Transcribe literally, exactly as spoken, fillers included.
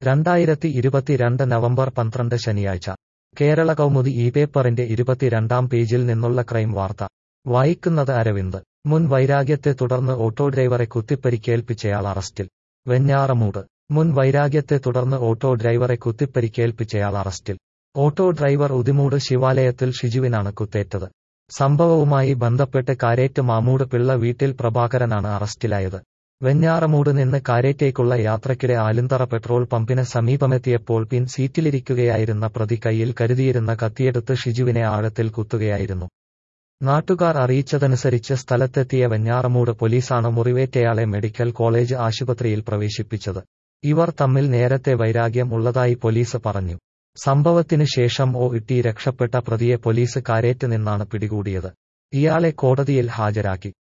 രണ്ടായിരത്തി ഇരുപത്തിരണ്ട് നവംബർ പന്ത്രണ്ട് ശനിയാഴ്ച കേരള കൗമുദി ഈ പേപ്പറിന്റെ ഇരുപത്തിരണ്ടാം പേജിൽ നിന്നുള്ള ക്രൈം വാർത്ത വായിക്കുന്നത് അരവിന്ദ്. മുൻ വൈരാഗ്യത്തെ തുടർന്ന് ഓട്ടോ ഡ്രൈവറെ കുത്തിപ്പരിക്കേൽപ്പിച്ചയാൾ അറസ്റ്റിൽ. വെഞ്ഞാറമൂട്. മുൻ വൈരാഗ്യത്തെ തുടർന്ന് ഓട്ടോ ഡ്രൈവറെ കുത്തിപ്പരിക്കേൽപ്പിച്ചയാൾ അറസ്റ്റിൽ. ഓട്ടോ ഡ്രൈവർ ഉദിമൂട് ശിവാലയത്തിൽ ഷിജുവിനാണ് കുത്തേറ്റത്. സംഭവവുമായി ബന്ധപ്പെട്ട് കാരേറ്റ് മാമൂട് പിള്ള വീട്ടിൽ പ്രഭാകരനാണ് അറസ്റ്റിലായത്. വെഞ്ഞാറമൂട് നിന്ന് കാരേറ്റേക്കുള്ള യാത്രയ്ക്കിടെ ആലുന്തറ പെട്രോൾ പമ്പിന് സമീപമെത്തിയപ്പോൾ പിൻ സീറ്റിലിരിക്കുകയായിരുന്ന പ്രതി കയ്യിൽ കരുതിയിരുന്ന കത്തിയെടുത്ത് ഷിജുവിനെ ആഴത്തിൽ കുത്തുകയായിരുന്നു. നാട്ടുകാർ അറിയിച്ചതനുസരിച്ച് സ്ഥലത്തെത്തിയ വെഞ്ഞാറമൂട് പോലീസാണ് മുറിവേറ്റയാളെ മെഡിക്കൽ കോളേജ് ആശുപത്രിയിൽ പ്രവേശിപ്പിച്ചത്. ഇവർ തമ്മിൽ നേരത്തെ വൈരാഗ്യം ഉള്ളതായി പോലീസ് പറഞ്ഞു. സംഭവത്തിനു ശേഷം ഓ ഇട്ടി രക്ഷപ്പെട്ട പ്രതിയെ പോലീസ് കാരേറ്റ് നിന്നാണ് പിടികൂടിയത്. ഇയാളെ കോടതിയിൽ ഹാജരാക്കി.